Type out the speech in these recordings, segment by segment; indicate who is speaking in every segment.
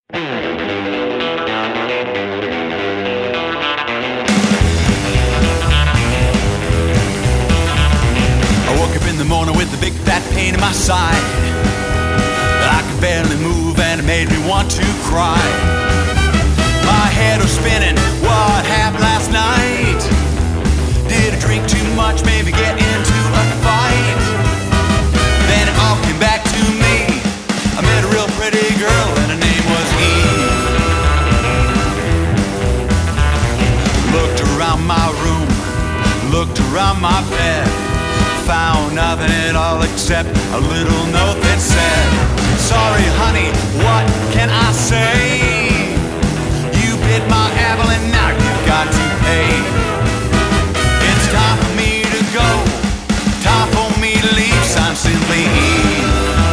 Speaker 1: I woke up in the morning with a big fat pain in my side. I could barely move and it made me want to cry. My head was spinning, what happened last night? Did I drink too much, maybe get into a fight? Then it all came back to me. I met a real pretty girl and her name was Eve. Looked around my room, looked around my bed, found nothing at all except a little note that said, sorry honey, what can I say? You bit my apple and now you've got to pay. It's time for me to go, time for me to leave, so I'm simply Eve.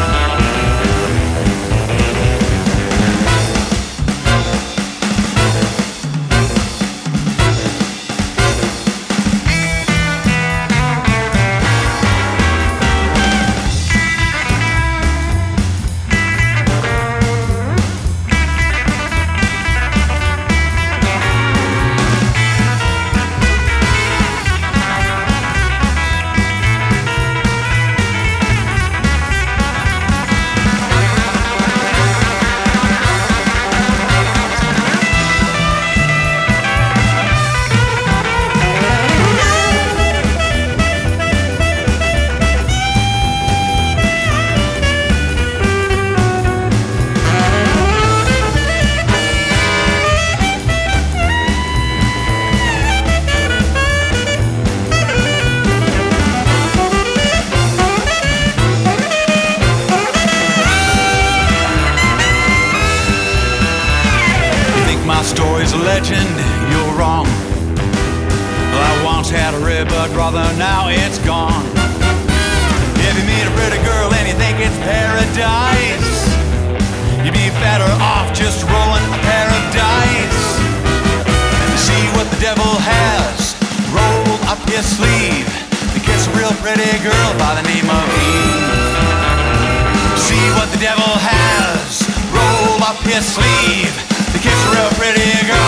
Speaker 1: My story's a legend, you're wrong. Well, I once had a red blood brother, now it's gone. If you meet a pretty girl and you think it's paradise, you'd be better off just rolling a pair of dice. And to see what the devil has rolled up his sleeve, to kiss a real pretty girl by the name of Eve. See what the devil has rolled up his sleeve, to kiss a real pretty girl